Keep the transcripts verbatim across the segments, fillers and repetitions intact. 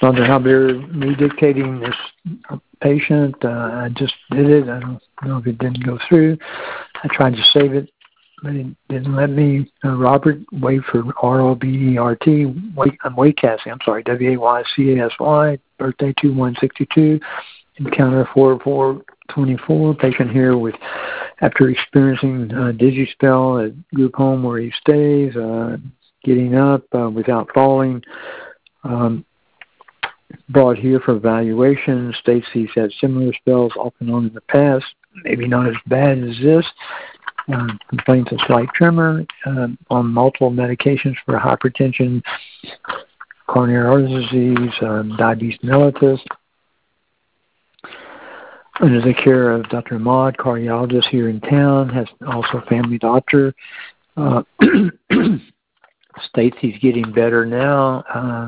Doctor Halbert, me dictating this patient. Uh, I just did it. I don't know if it didn't go through. I tried to save it, but it didn't let me. Uh, Robert, wait for R O B E R T. Wait, I'm Wade Cassie. I'm sorry, W A Y C A S Y. Birthday two one sixty-two. Encounter four four twenty-four. Patient here with, after experiencing uh, DigiSpell at group home where he stays, uh, getting up uh, without falling. Um, brought here for evaluation. States he's had similar spells off and on in the past, maybe not as bad as this. Uh, complains of slight tremor, uh, on multiple medications for hypertension, coronary artery disease, um, diabetes mellitus. Under the care of Doctor Ahmad, cardiologist here in town, has also a family doctor. Uh, states he's getting better now. Uh,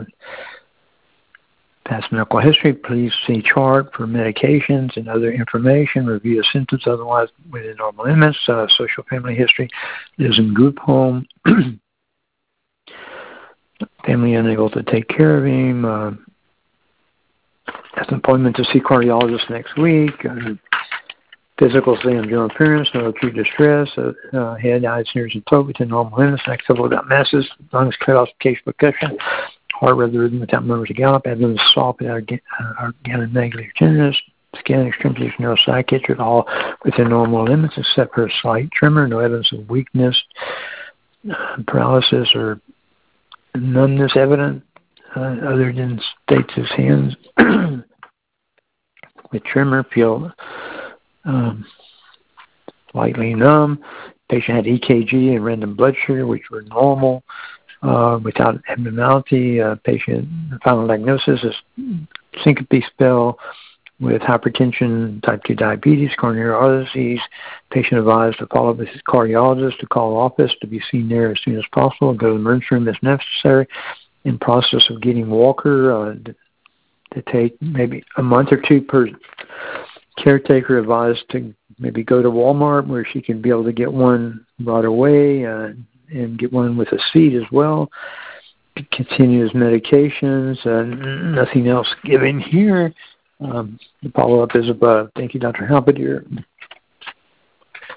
past medical history, please see chart for medications and other information. Review of symptoms otherwise within normal limits. Uh, social family history. Lives in group home. Family unable to take care of him. Uh, has an appointment to see cardiologist next week. Uh, physical exam, general appearance, no acute distress. Uh, uh, head, eyes, ears, and throat within normal limits. Next couple without masses. Lungs cut off, case percussion. Heart rate rhythm without murmurs to gallop. Abdomen soft without organic negative tenderness. Skin, extremities, neuropsychiatric, all within normal limits except for a slight tremor. No evidence of weakness, uh, paralysis, or numbness evident, uh, other than states his hands with tremor feel um, slightly numb. Patient had E K G and random blood sugar, which were normal, uh, without abnormality. Uh, patient final diagnosis is syncope spell with hypertension, type two diabetes, coronary artery disease. Patient advised to follow up with his cardiologist to call office to be seen there as soon as possible. Go to the emergency room if necessary. In process of getting walker uh, to take maybe a month or two per caretaker. Advised to maybe go to Walmart where she can be able to get one right away uh, and get one with a seat as well. Continue his medications. Uh, nothing else given here. Um, the follow-up is above. Thank you, Doctor Halbert.